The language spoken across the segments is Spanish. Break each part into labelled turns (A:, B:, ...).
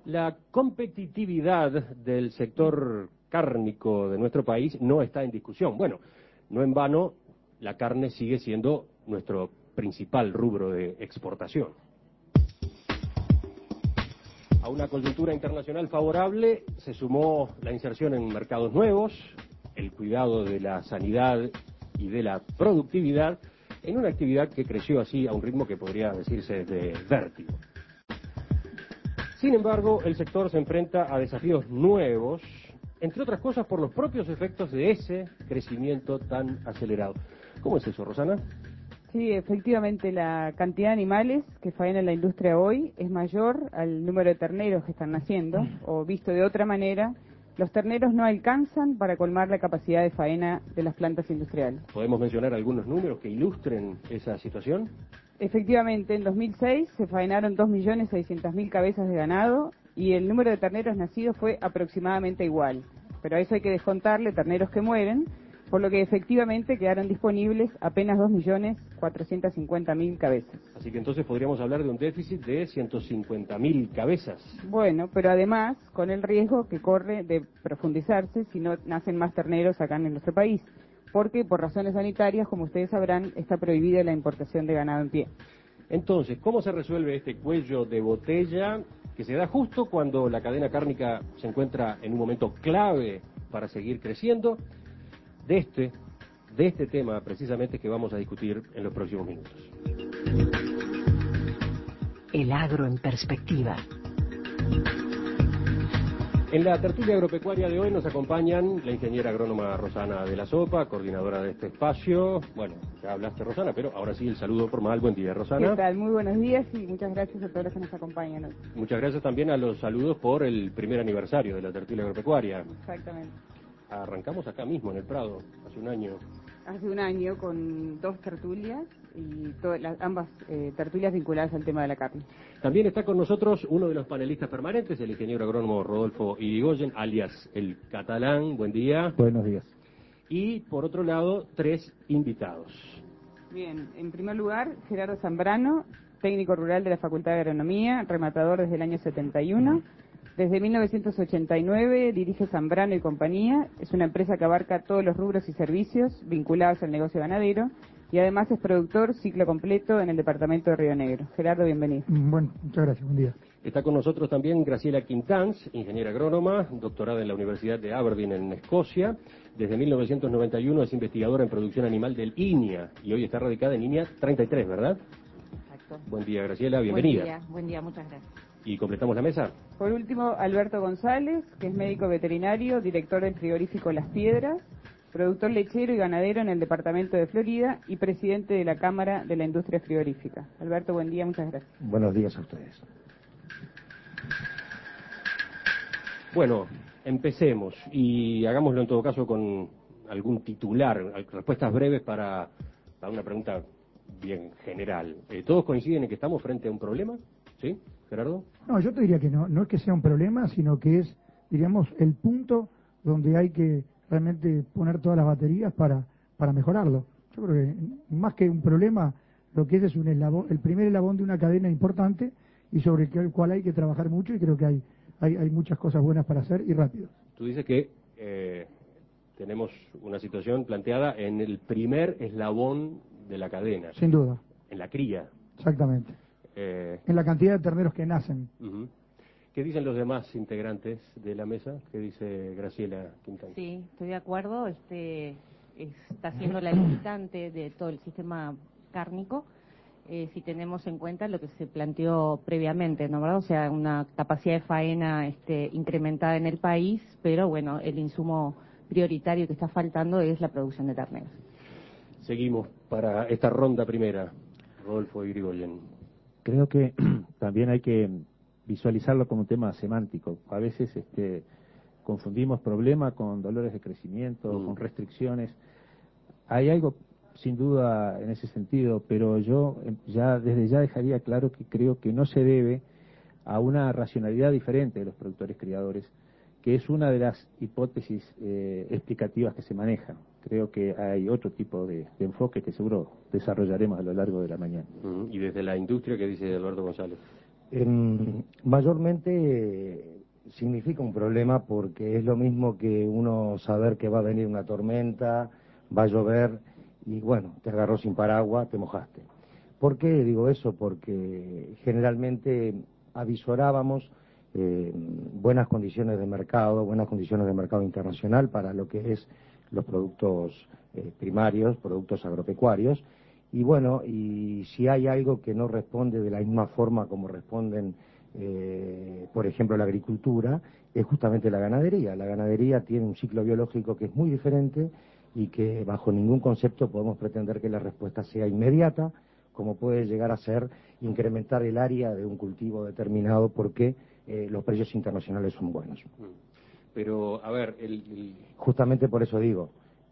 A: La competitividad del sector cárnico de nuestro país no está en discusión. Bueno, no en vano, la carne sigue siendo nuestro principal rubro de exportación. A una coyuntura internacional favorable se sumó la inserción en mercados nuevos, el cuidado de la sanidad y de la productividad, en una actividad que creció así a un ritmo que podría decirse de vértigo. Sin embargo, el sector se enfrenta a desafíos nuevos, entre otras cosas por los propios efectos de ese crecimiento tan acelerado. ¿Cómo es eso, Rosana?
B: Sí, efectivamente, la cantidad de animales que faena la industria hoy es mayor al número de terneros que están naciendo, o visto de otra manera, los terneros no alcanzan para colmar la capacidad de faena de las plantas industriales.
A: ¿Podemos mencionar algunos números que ilustren esa situación?
B: Efectivamente, en 2006 se faenaron 2.600.000 cabezas de ganado y el número de terneros nacidos fue aproximadamente igual. Pero a eso hay que descontarle terneros que mueren, por lo que efectivamente quedaron disponibles apenas 2.450.000 cabezas.
A: Así que entonces podríamos hablar de un déficit de 150.000 cabezas.
B: Bueno, pero además con el riesgo que corre de profundizarse si no nacen más terneros acá en nuestro país, porque por razones sanitarias, como ustedes sabrán, está prohibida la importación de ganado en pie.
A: Entonces, ¿cómo se resuelve este cuello de botella que se da justo cuando la cadena cárnica se encuentra en un momento clave para seguir creciendo? De este tema precisamente que vamos a discutir en los próximos minutos.
C: El agro en perspectiva.
A: En la tertulia agropecuaria de hoy nos acompañan la ingeniera agrónoma Rosana de la Sopa, coordinadora de este espacio. Bueno, ya hablaste, Rosana, pero ahora sí el saludo formal. Buen día, Rosana.
B: ¿Qué tal? Muy buenos días y muchas gracias a todos los que nos acompañan hoy.
A: Muchas gracias también a los saludos por el primer aniversario de la tertulia agropecuaria.
B: Exactamente.
A: Arrancamos acá mismo, en el Prado, hace un año.
B: Hace un año con 2 tertulias y ambas tertulias vinculadas al tema de la carne.
A: También está con nosotros uno de los panelistas permanentes, el ingeniero agrónomo Rodolfo Irigoyen, alias el Catalán. Buen día.
D: Buenos días.
A: Y por otro lado, 3 invitados.
B: Bien, en primer lugar, Gerardo Zambrano, técnico rural de la Facultad de Agronomía, rematador desde el año 71. Desde 1989 dirige Zambrano y Compañía, es una empresa que abarca todos los rubros y servicios vinculados al negocio ganadero y además es productor ciclo completo en el departamento de Río Negro. Gerardo, bienvenido.
D: Bueno, muchas gracias, buen día.
A: Está con nosotros también Graciela Quintanz, ingeniera agrónoma, doctorada en la Universidad de Aberdeen en Escocia. Desde 1991 es investigadora en producción animal del INIA y hoy está radicada en INIA 33, ¿verdad?
E: Exacto.
A: Buen día, Graciela, bienvenida.
E: Buen día, muchas gracias.
A: ¿Y completamos la mesa?
B: Por último, Alberto González, que es médico veterinario, director del frigorífico Las Piedras, productor lechero y ganadero en el departamento de Florida y presidente de la Cámara de la Industria Frigorífica. Alberto, buen día, muchas gracias.
D: Buenos días a ustedes.
A: Bueno, empecemos y hagámoslo en todo caso con algún titular, respuestas breves para una pregunta bien general. ¿Todos coinciden en que estamos frente a un problema? ¿Sí, Gerardo?
D: No, yo te diría que no es que sea un problema, sino que es, diríamos, el punto donde hay que realmente poner todas las baterías para mejorarlo. Yo creo que más que un problema, lo que es un eslabón, el primer eslabón de una cadena importante y sobre el cual hay que trabajar mucho y creo que hay muchas cosas buenas para hacer y rápido.
A: Tú dices que tenemos una situación planteada en el primer eslabón de la cadena.
D: Sin duda.
A: En la cría.
D: Exactamente. En la cantidad de terneros que nacen.
A: ¿Qué dicen los demás integrantes de la mesa? ¿Qué dice Graciela Quintana?
E: Sí, estoy de acuerdo. Está siendo la limitante de todo el sistema cárnico, si tenemos en cuenta lo que se planteó previamente, ¿no, verdad? O sea, una capacidad de faena incrementada en el país, pero bueno, el insumo prioritario que está faltando es la producción de terneros.
A: Seguimos para esta ronda primera. Rodolfo Irigoyen.
F: Creo que también hay que visualizarlo como un tema semántico. A veces confundimos problema con dolores de crecimiento, con restricciones. Hay algo sin duda en ese sentido, pero yo desde ya dejaría claro que creo que no se debe a una racionalidad diferente de los productores criadores, que es una de las hipótesis explicativas que se manejan. Creo que hay otro tipo de enfoque que seguro desarrollaremos a lo largo de la mañana.
A: Y desde la industria, ¿qué dice Alberto González?
G: Mayormente significa un problema porque es lo mismo que uno saber que va a venir una tormenta, va a llover y bueno, te agarró sin paraguas, te mojaste. ¿Por qué digo eso? Porque generalmente avisorábamos buenas condiciones de mercado internacional para lo que es los productos primarios, productos agropecuarios, y bueno, y si hay algo que no responde de la misma forma como responden, por ejemplo, la agricultura, es justamente la ganadería. La ganadería tiene un ciclo biológico que es muy diferente y que bajo ningún concepto podemos pretender que la respuesta sea inmediata, como puede llegar a ser incrementar el área de un cultivo determinado porque los precios internacionales son buenos.
A: Pero, a ver,
G: justamente por eso digo,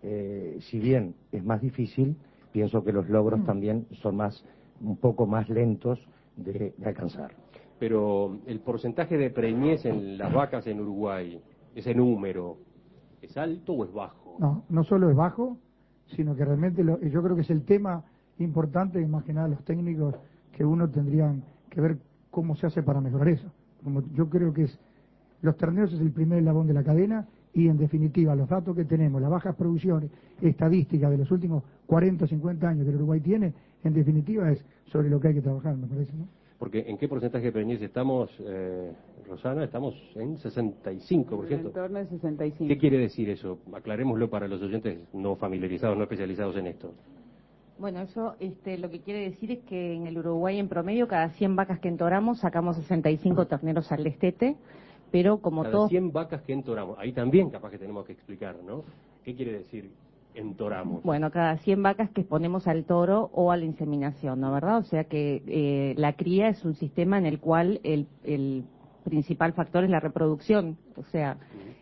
G: si bien es más difícil, pienso que los logros también son un poco más lentos de alcanzar.
A: Pero el porcentaje de preñez en las vacas en Uruguay, ese número, ¿es alto o es bajo?
D: No, no solo es bajo, sino que realmente yo creo que es el tema importante, más que nada los técnicos, que uno tendrían que ver cómo se hace para mejorar eso. Como yo creo que los terneros es el primer eslabón de la cadena y en definitiva los datos que tenemos, las bajas producciones estadísticas de los últimos 40 o 50 años que el Uruguay tiene, en definitiva es sobre lo que hay que trabajar, me parece, ¿no?
A: Porque ¿en qué porcentaje de preñez estamos, Rosana? Estamos en 65%.
B: En torno al 65%.
A: ¿Qué quiere decir eso? Aclarémoslo para los oyentes no familiarizados, no especializados en esto.
E: Bueno, eso lo que quiere decir es que en el Uruguay en promedio cada 100 vacas que entoramos sacamos 65 terneros al destete, pero como
A: cada
E: todos...
A: 100 vacas que entoramos, ahí también capaz que tenemos que explicar, ¿no? ¿Qué quiere decir entoramos?
E: Bueno, cada 100 vacas que exponemos al toro o a la inseminación, ¿no verdad? O sea que la cría es un sistema en el cual el principal factor es la reproducción, o sea,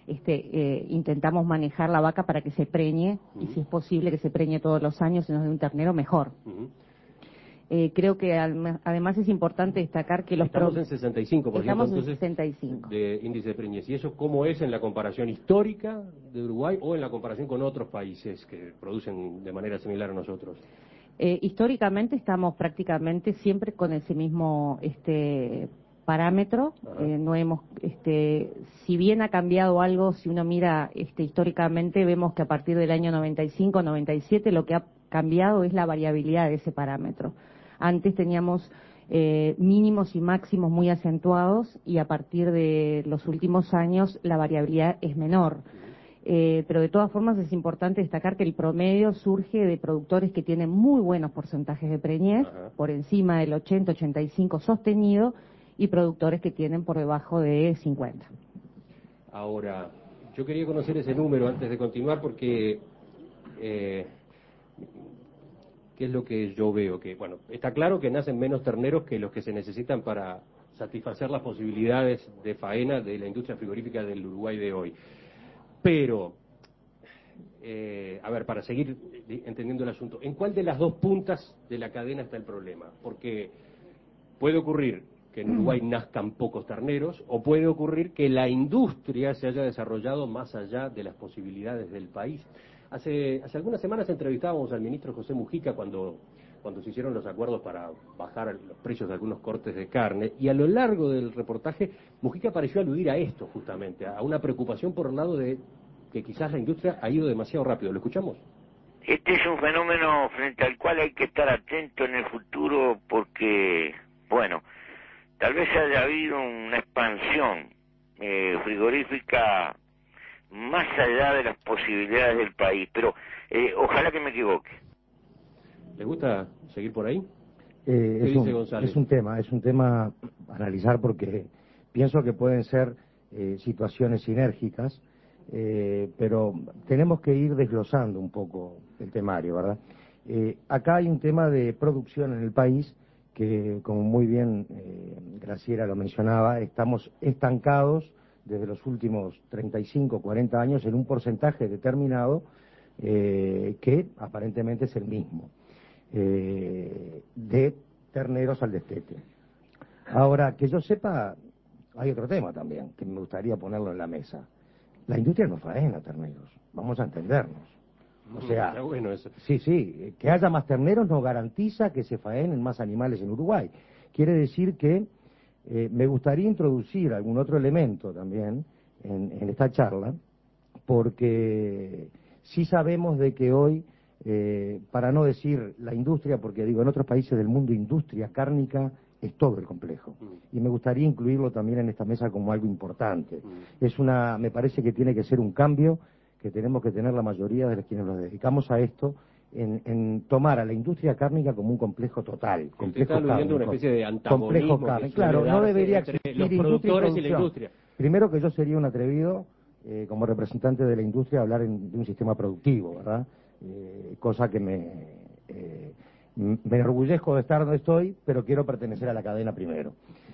E: intentamos manejar la vaca para que se preñe, y si es posible que se preñe todos los años y nos dé un ternero, mejor. Creo que además es importante destacar que
A: estamos en 65%,
E: estamos
A: entonces,
E: en 65
A: de índice de preñez. ¿Y eso cómo es en la comparación histórica de Uruguay o en la comparación con otros países que producen de manera similar a nosotros?
E: Históricamente estamos prácticamente siempre con ese mismo parámetro. No hemos, si bien ha cambiado algo, si uno mira históricamente, vemos que a partir del año 95-97 lo que ha cambiado es la variabilidad de ese parámetro. Antes teníamos mínimos y máximos muy acentuados y a partir de los últimos años la variabilidad es menor. Pero de todas formas es importante destacar que el promedio surge de productores que tienen muy buenos porcentajes de preñez, por encima del 80-85 sostenido, y productores que tienen por debajo de 50.
A: Ahora, yo quería conocer ese número antes de continuar porque... ¿qué es lo que yo veo? Que, bueno, está claro que nacen menos terneros que los que se necesitan para satisfacer las posibilidades de faena de la industria frigorífica del Uruguay de hoy. Pero, a ver, para seguir entendiendo el asunto, ¿en cuál de las dos puntas de la cadena está el problema? Porque puede ocurrir que en Uruguay nazcan pocos terneros, o puede ocurrir que la industria se haya desarrollado más allá de las posibilidades del país. Hace algunas semanas entrevistábamos al ministro José Mujica cuando se hicieron los acuerdos para bajar los precios de algunos cortes de carne, y a lo largo del reportaje Mujica pareció aludir a esto justamente, a una preocupación por el lado de que quizás la industria ha ido demasiado rápido. ¿Lo escuchamos?
H: Este es un fenómeno frente al cual hay que estar atento en el futuro porque, bueno, tal vez haya habido una expansión frigorífica más allá de las posibilidades del país, pero ojalá que me equivoque.
A: ¿Le gusta seguir por ahí?
G: Es un tema a analizar porque pienso que pueden ser situaciones sinérgicas, pero tenemos que ir desglosando un poco el temario, ¿verdad? Acá hay un tema de producción en el país que, como muy bien Graciela lo mencionaba, estamos estancados desde los últimos 35, 40 años en un porcentaje determinado que aparentemente es el mismo, de terneros al destete. Ahora, que yo sepa, hay otro tema también que me gustaría ponerlo en la mesa. La industria no faena terneros, vamos a entendernos. O sea,
A: está bueno eso.
G: Sí, que haya más terneros no garantiza que se faenen más animales en Uruguay. Quiere decir que Me gustaría introducir algún otro elemento también en esta charla, porque sí sabemos de que hoy, para no decir la industria, porque digo, en otros países del mundo industria cárnica es todo el complejo. Y me gustaría incluirlo también en esta mesa como algo importante. Me parece que tiene que ser un cambio que tenemos que tener la mayoría de los quienes nos dedicamos a esto, en tomar a la industria cárnica como un complejo total.
A: Complejo está aludiendo una especie de antagonismo.
G: Complejo cárnico. Claro, no debería existir
A: los productores y la industria.
G: Primero que yo sería un atrevido, como representante de la industria, a hablar de un sistema productivo, ¿verdad? Cosa que me enorgullezco de estar donde estoy, pero quiero pertenecer a la cadena primero.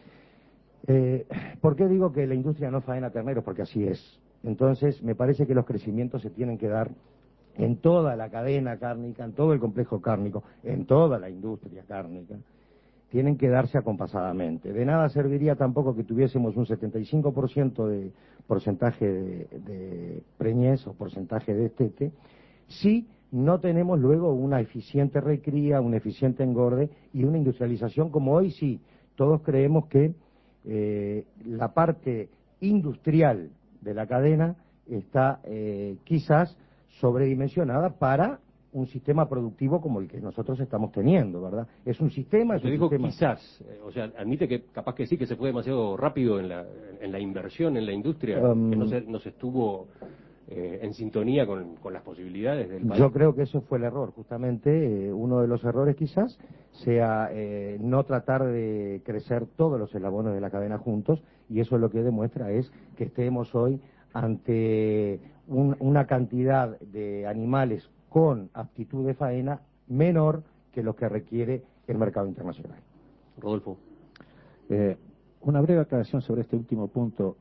G: ¿Por qué digo que la industria no faena terneros? Porque así es. Entonces, me parece que los crecimientos se tienen que dar en toda la cadena cárnica, en todo el complejo cárnico, en toda la industria cárnica, tienen que darse acompasadamente. De nada serviría tampoco que tuviésemos un 75% de porcentaje de preñez o porcentaje de destete, si no tenemos luego una eficiente recría, un eficiente engorde y una industrialización como hoy sí. Todos creemos que la parte industrial de la cadena está quizás sobredimensionada para un sistema productivo como el que nosotros estamos teniendo, ¿verdad? Es un sistema...
A: Yo digo quizás, o sea, admite que capaz que sí, que se fue demasiado rápido en la inversión en la industria, que no se estuvo en sintonía con las posibilidades del país.
G: Yo creo que eso fue el error, justamente, uno de los errores quizás sea no tratar de crecer todos los eslabones de la cadena juntos, y eso lo que demuestra es que estemos hoy ante una cantidad de animales con aptitud de faena menor que los que requiere el mercado internacional.
A: Rodolfo.
F: Una breve aclaración sobre este último punto.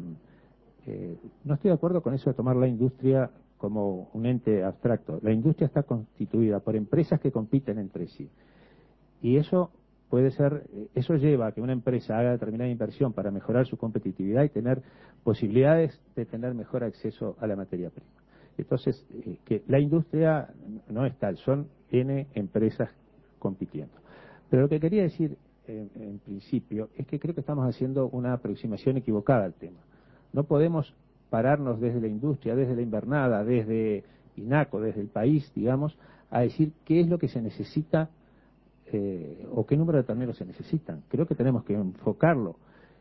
F: No estoy de acuerdo con eso de tomar la industria como un ente abstracto. La industria está constituida por empresas que compiten entre sí. Y eso eso lleva a que una empresa haga determinada inversión para mejorar su competitividad y tener posibilidades de tener mejor acceso a la materia prima. Entonces, que la industria no es tal, son N empresas compitiendo. Pero lo que quería decir en principio es que creo que estamos haciendo una aproximación equivocada al tema. No podemos pararnos desde la industria, desde la invernada, desde INACO, desde el país, digamos, a decir qué es lo que se necesita o qué número de terneros se necesitan. Creo que tenemos que enfocarlo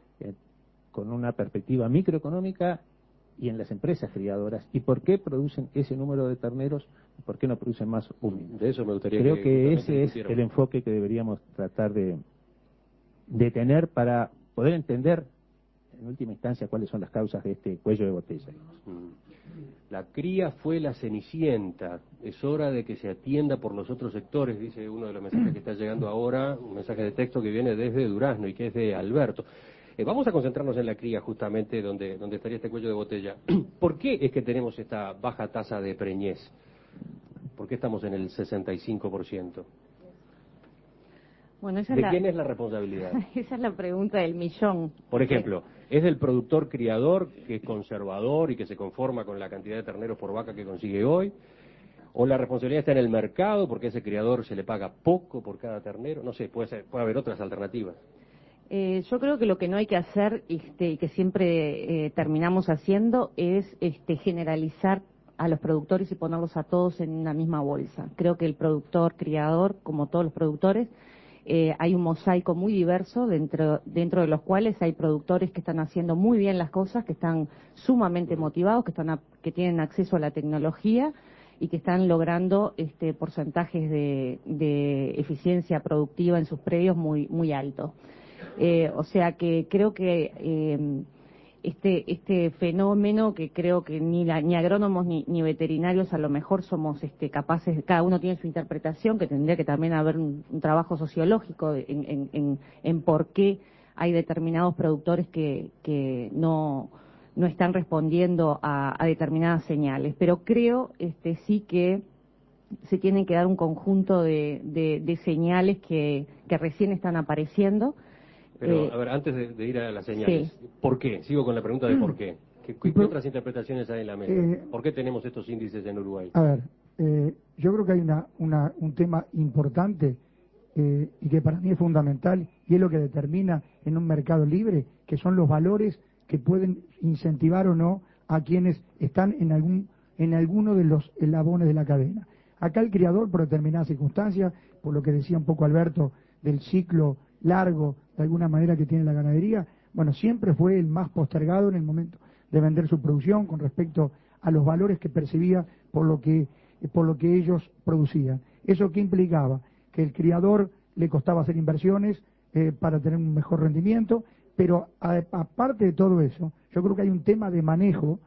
F: con una perspectiva microeconómica y en las empresas criadoras, y por qué producen ese número de terneros y por qué no producen más úmidos.
A: De eso me gustaría
F: Creo que ese es el enfoque que deberíamos tratar de tener para poder entender en última instancia cuáles son las causas de este cuello de botella.
A: La cría fue la cenicienta, es hora de que se atienda por los otros sectores, dice uno de los mensajes que está llegando ahora, un mensaje de texto que viene desde Durazno y que es de Alberto. Vamos a concentrarnos en la cría, justamente donde estaría este cuello de botella. ¿Por qué es que tenemos esta baja tasa de preñez? ¿Por qué estamos en el 65%?
E: Bueno,
A: ¿De quién es la responsabilidad?
E: Esa es la pregunta del millón.
A: Por ejemplo, ¿es del productor criador que es conservador y que se conforma con la cantidad de terneros por vaca que consigue hoy? ¿O la responsabilidad está en el mercado porque a ese criador se le paga poco por cada ternero? No sé, puede haber otras alternativas.
E: Yo creo que lo que no hay que hacer y que siempre terminamos haciendo es generalizar a los productores y ponerlos a todos en una misma bolsa. Creo que el productor criador, como todos los productores, hay un mosaico muy diverso dentro de los cuales hay productores que están haciendo muy bien las cosas, que están sumamente motivados, que tienen acceso a la tecnología y que están logrando porcentajes de eficiencia productiva en sus predios muy altos. O sea que creo que este fenómeno, que creo que ni agrónomos ni veterinarios a lo mejor somos capaces, cada uno tiene su interpretación, que tendría que también haber un trabajo sociológico en por qué hay determinados productores que no están respondiendo a determinadas señales. Pero creo sí que se tienen que dar un conjunto de señales que recién están apareciendo.
A: Pero, a ver, antes de ir a las señales,
E: Sí.
A: ¿Por qué? Sigo con la pregunta de por qué. ¿Qué otras interpretaciones hay en la mesa? ¿Por qué tenemos estos índices en Uruguay?
D: A ver, yo creo que hay un tema importante y que para mí es fundamental y es lo que determina en un mercado libre, que son los valores que pueden incentivar o no a quienes están en alguno de los eslabones de la cadena. Acá el criador, por determinadas circunstancias, por lo que decía un poco Alberto, del ciclo largo, de alguna manera, que tiene la ganadería, bueno, siempre fue el más postergado en el momento de vender su producción con respecto a los valores que percibía por lo que ellos producían. ¿Eso qué implicaba? Que el criador le costaba hacer inversiones para tener un mejor rendimiento, pero aparte de todo eso, yo creo que hay un tema de manejo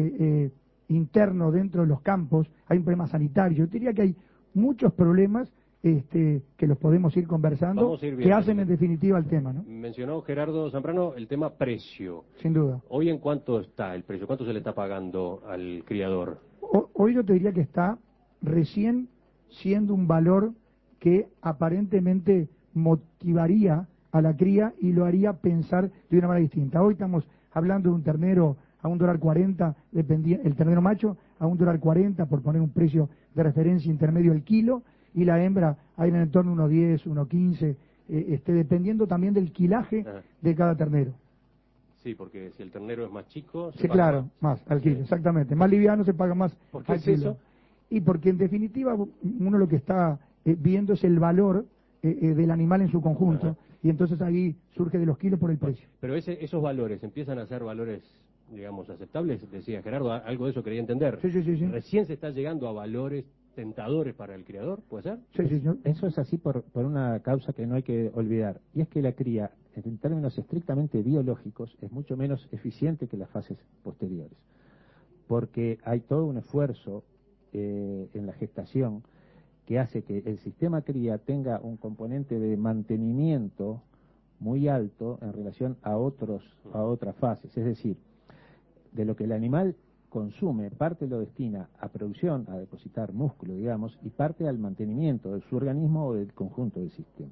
D: interno dentro de los campos, hay un problema sanitario. Yo diría que hay muchos problemas que los podemos ir conversando, que hacen en definitiva el tema, ¿no?
A: Mencionó Gerardo Zambrano el tema precio.
D: Sin duda.
A: ¿Hoy en cuánto está el precio? ¿Cuánto se le está pagando al criador?
D: Hoy yo te diría que está recién siendo un valor que aparentemente motivaría a la cría y lo haría pensar de una manera distinta. Hoy estamos hablando de un ternero a $1.40, el ternero macho a $1.40, por poner un precio de referencia intermedio el kilo, y la hembra hay en el entorno de 1.10, 1.15, dependiendo también del quilaje de cada ternero.
A: Sí, porque si el ternero es más chico...
D: Sí, claro, más al kilo, exactamente. Más liviano se paga más
A: ¿Por qué
D: al
A: es
D: kilo.
A: eso?
D: Y porque en definitiva uno lo que está viendo es el valor del animal en su conjunto, y entonces ahí surge de los kilos por el precio.
A: Pero esos valores empiezan a ser valores, digamos, aceptables, decía Gerardo, algo de eso quería entender.
D: Sí.
A: Recién se está llegando a valores tentadores para el criador, ¿puede ser?
D: Sí.
F: Eso es así por una causa que no hay que olvidar, y es que la cría, en términos estrictamente biológicos, es mucho menos eficiente que las fases posteriores, porque hay todo un esfuerzo en la gestación que hace que el sistema cría tenga un componente de mantenimiento muy alto en relación a otras fases. Es decir, de lo que el animal consume, parte lo destina a producción, a depositar músculo, digamos, y parte al mantenimiento de su organismo o del conjunto del sistema.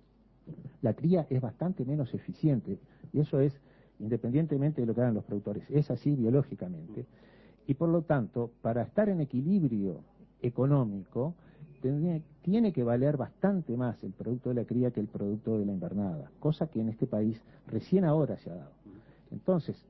F: La cría es bastante menos eficiente, y eso es independientemente de lo que hagan los productores, es así biológicamente, y por lo tanto, para estar en equilibrio económico, tiene que valer bastante más el producto de la cría que el producto de la invernada, cosa que en este país recién ahora se ha dado. Entonces,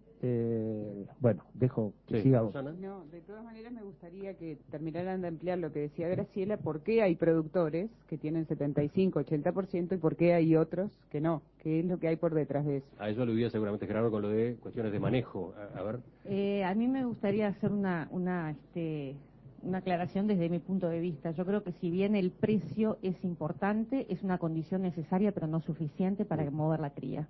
F: bueno, dejo que siga vos.
B: No, de todas maneras me gustaría que terminaran de ampliar lo que decía Graciela, por qué hay productores que tienen 75, 80% y por qué hay otros que no, qué es lo que hay por detrás de eso.
A: A eso aludía seguramente Gerardo con lo de cuestiones de manejo. A ver.
E: A mí me gustaría hacer una aclaración desde mi punto de vista. Yo creo que si bien el precio es importante, es una condición necesaria pero no suficiente para mover la cría.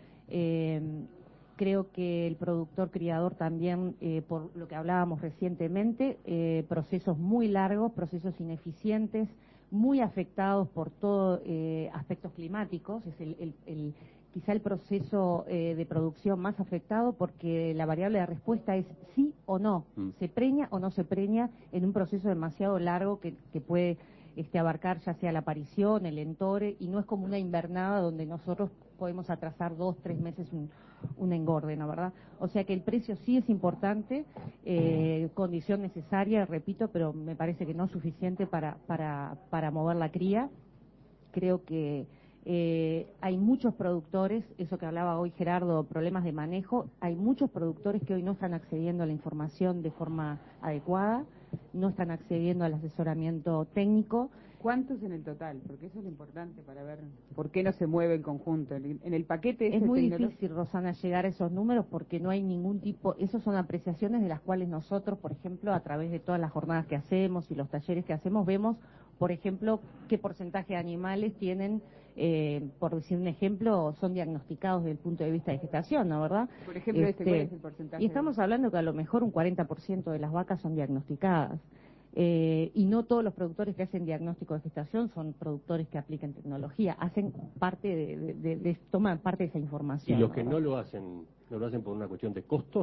E: Creo que el productor criador también, por lo que hablábamos recientemente, procesos muy largos, procesos ineficientes, muy afectados por todo aspectos climáticos, es quizá el proceso de producción más afectado porque la variable de respuesta es sí o no, se preña o no se preña en un proceso demasiado largo que puede abarcar ya sea la aparición, el entore, y no es como una invernada donde nosotros podemos atrasar 2, 3 meses un engorde, ¿no, verdad? O sea que el precio sí es importante, condición necesaria, repito, pero me parece que no es suficiente para mover la cría. Creo que hay muchos productores, eso que hablaba hoy Gerardo, problemas de manejo, hay muchos productores que hoy no están accediendo a la información de forma adecuada, no están accediendo al asesoramiento técnico.
B: ¿Cuántos en el total? Porque eso es lo importante para ver por qué no se mueve el conjunto. En el paquete
E: es muy difícil, Rosana, llegar a esos números porque no hay ningún tipo, esos son apreciaciones de las cuales nosotros, por ejemplo, a través de todas las jornadas que hacemos y los talleres que hacemos, vemos, por ejemplo, qué porcentaje de animales tienen, por decir un ejemplo, son diagnosticados desde el punto de vista de gestación, ¿no, verdad?
B: Por ejemplo, ¿cuál es el porcentaje?
E: Y estamos hablando que a lo mejor un 40% de las vacas son diagnosticadas. Y no todos los productores que hacen diagnóstico de gestación son productores que aplican tecnología, hacen parte toman parte de esa información.
A: ¿Y los que no lo hacen por una cuestión de costos?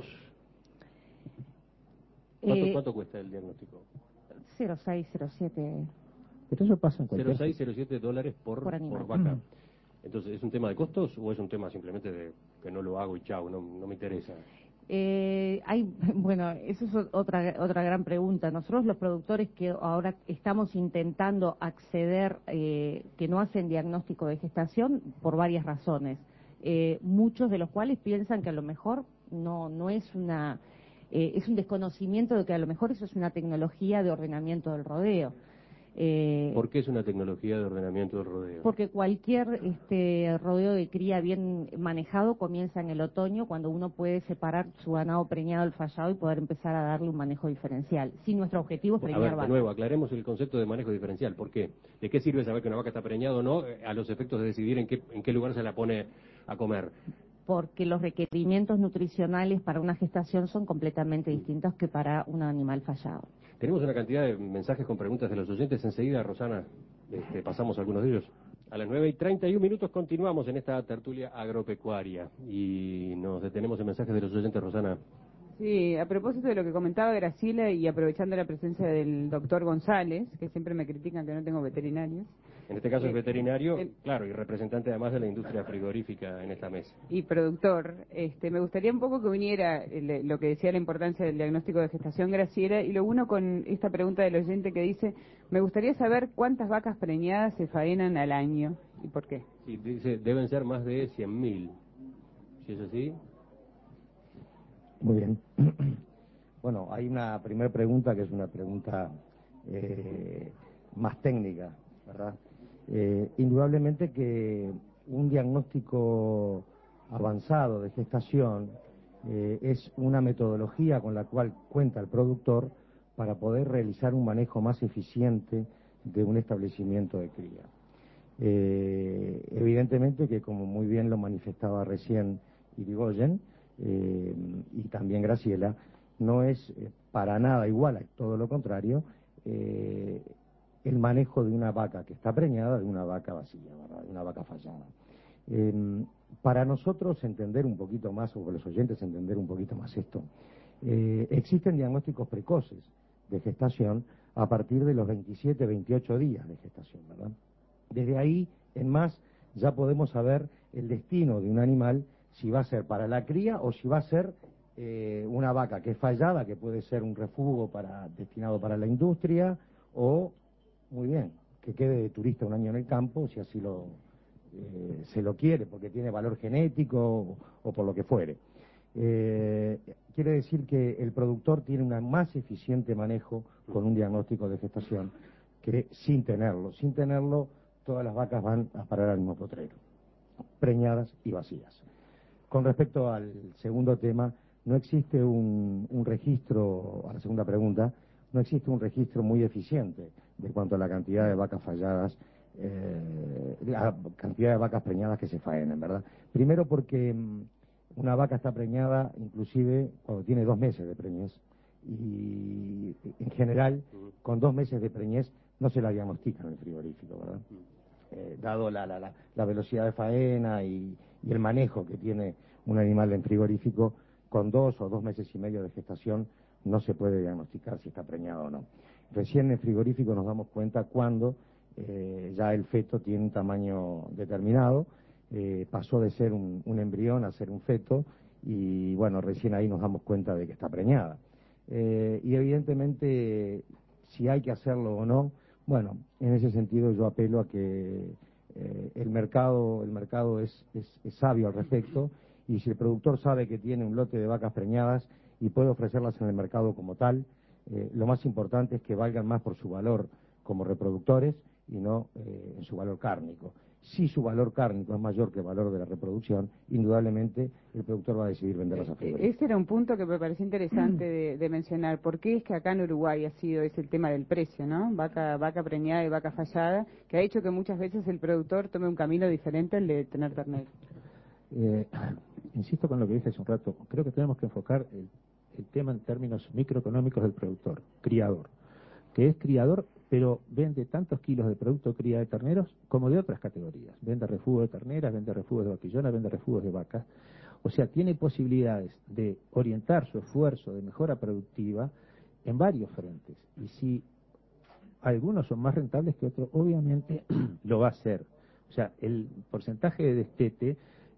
A: ¿Cuánto cuesta el diagnóstico?
E: 0,6, 0,7.
F: Pero eso pasa en cualquier...
A: 0,6, 0,7 dólares por vaca. Entonces, ¿es un tema de costos o es un tema simplemente de que no lo hago y chao, no me interesa?
E: Bueno, eso es otra gran pregunta. Nosotros los productores que ahora estamos intentando acceder, que no hacen diagnóstico de gestación, por varias razones, muchos de los cuales piensan que a lo mejor no es es un desconocimiento de que a lo mejor eso es una tecnología de ordenamiento del rodeo.
A: ¿Por qué es una tecnología de ordenamiento del rodeo?
E: Porque cualquier rodeo de cría bien manejado comienza en el otoño, cuando uno puede separar su ganado preñado del fallado y poder empezar a darle un manejo diferencial. Si nuestro objetivo es preñar
A: vacas.
E: vacas.
A: De nuevo, aclaremos el concepto de manejo diferencial. ¿Por qué? ¿De qué sirve saber que una vaca está preñada o no a los efectos de decidir en qué lugar se la pone a comer?
E: Porque los requerimientos nutricionales para una gestación son completamente distintos que para un animal fallado.
A: Tenemos una cantidad de mensajes con preguntas de los oyentes. Enseguida, Rosana, pasamos algunos de ellos. A las 9:31 continuamos en esta tertulia agropecuaria y nos detenemos en mensajes de los oyentes, Rosana.
B: Sí, a propósito de lo que comentaba Graciela y aprovechando la presencia del doctor González, que siempre me critican que no tengo veterinarios.
A: En este caso es veterinario, claro, y representante además de la industria frigorífica en esta mesa.
B: Y productor. Me gustaría un poco que viniera lo que decía la importancia del diagnóstico de gestación, Graciela, y lo uno con esta pregunta del oyente que dice, me gustaría saber cuántas vacas preñadas se faenan al año y por qué.
A: Sí, dice, deben ser más de 100.000. ¿Sí es así?
G: Muy bien. Bueno, hay una primera pregunta que es una pregunta más técnica, ¿verdad? Indudablemente que un diagnóstico avanzado de gestación es una metodología con la cual cuenta el productor para poder realizar un manejo más eficiente de un establecimiento de cría. Evidentemente que, como muy bien lo manifestaba recién Irigoyen y también Graciela, no es para nada igual, todo lo contrario, el manejo de una vaca que está preñada de una vaca vacía, ¿verdad? De una vaca fallada. Para nosotros entender un poquito más, o para los oyentes entender un poquito más esto, existen diagnósticos precoces de gestación a partir de los 27, 28 días de gestación, ¿verdad? Desde ahí en más ya podemos saber el destino de un animal, si va a ser para la cría o si va a ser una vaca que es fallada, que puede ser un refugio destinado para la industria, o, muy bien, que quede de turista un año en el campo, si así se lo quiere, porque tiene valor genético o por lo que fuere. Quiere decir que el productor tiene un más eficiente manejo con un diagnóstico de gestación que sin tenerlo. Sin tenerlo, todas las vacas van a parar al mismo potrero, preñadas y vacías. Con respecto al segundo tema, no existe un registro, a la segunda pregunta, no existe un registro muy eficiente de cuanto a la cantidad de vacas falladas, la cantidad de vacas preñadas que se faenan, ¿verdad? Primero porque una vaca está preñada inclusive cuando tiene 2 meses de preñez, y en general con 2 meses de preñez no se la diagnostica en el frigorífico, ¿verdad? Dado la velocidad de faena y el manejo que tiene un animal en frigorífico, con 2 o 2 meses y medio de gestación no se puede diagnosticar si está preñado o no. Recién en el frigorífico nos damos cuenta cuando ya el feto tiene un tamaño determinado, pasó de ser un embrión a ser un feto, y bueno, recién ahí nos damos cuenta de que está preñada. Y evidentemente, si hay que hacerlo o no, bueno, en ese sentido yo apelo a que el mercado es sabio al respecto, y si el productor sabe que tiene un lote de vacas preñadas y puede ofrecerlas en el mercado como tal, lo más importante es que valgan más por su valor como reproductores y no en su valor cárnico. Si su valor cárnico es mayor que el valor de la reproducción, indudablemente el productor va a decidir venderlas a frigoríficos.
B: Este era un punto que me pareció interesante de mencionar. ¿Por qué es que acá en Uruguay ha sido ese el tema del precio, ¿no? Vaca preñada y vaca fallada, que ha hecho que muchas veces el productor tome un camino diferente al de tener ternero?
F: Insisto con lo que dije hace un rato, creo que tenemos que enfocar el tema en términos microeconómicos del productor, criador, que es criador, pero vende tantos kilos de producto cría de terneros como de otras categorías. Vende refugio de terneras, vende refugio de vaquillonas, vende refugios de vacas. O sea, tiene posibilidades de orientar su esfuerzo de mejora productiva en varios frentes. Y si algunos son más rentables que otros, obviamente lo va a hacer. O sea, el porcentaje de destete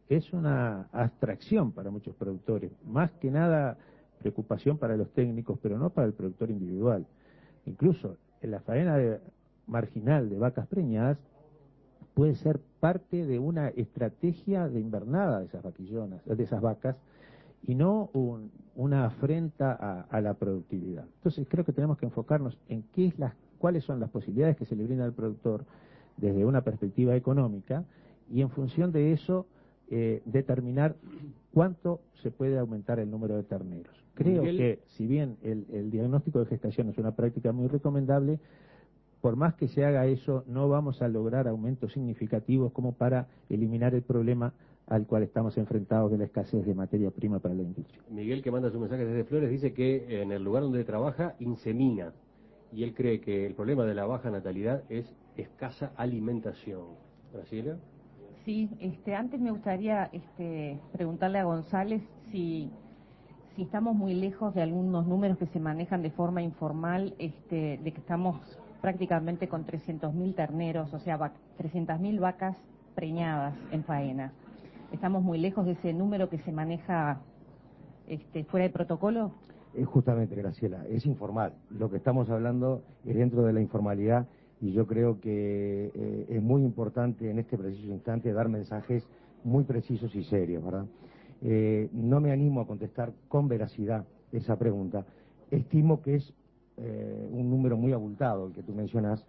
F: es una abstracción para muchos productores, más que nada preocupación para los técnicos, pero no para el productor individual. Incluso en la faena marginal de vacas preñadas puede ser parte de una estrategia de invernada de esas vaquillonas, de esas vacas, y no una afrenta a la productividad. Entonces creo que tenemos que enfocarnos en cuáles son las posibilidades que se le brinda al productor desde una perspectiva económica, y en función de eso determinar cuánto se puede aumentar el número de terneros. Creo que si bien el diagnóstico de gestación es una práctica muy recomendable, por más que se haga eso, no vamos a lograr aumentos significativos como para eliminar el problema al cual estamos enfrentados de la escasez de materia prima para la industria.
A: Miguel, que manda su mensaje desde Flores, dice que en el lugar donde trabaja insemina, y él cree que el problema de la baja natalidad es escasa alimentación. ¿Graciela?
E: Sí, antes me gustaría preguntarle a González si estamos muy lejos de algunos números que se manejan de forma informal, de que estamos prácticamente con 300.000 terneros, o sea, 300.000 vacas preñadas en faena. ¿Estamos muy lejos de ese número que se maneja fuera de protocolo?
G: Justamente, Graciela, es informal. Lo que estamos hablando es dentro de la informalidad, y yo creo que es muy importante en este preciso instante dar mensajes muy precisos y serios, ¿verdad? No me animo a contestar con veracidad esa pregunta. Estimo que es un número muy abultado el que tú mencionas,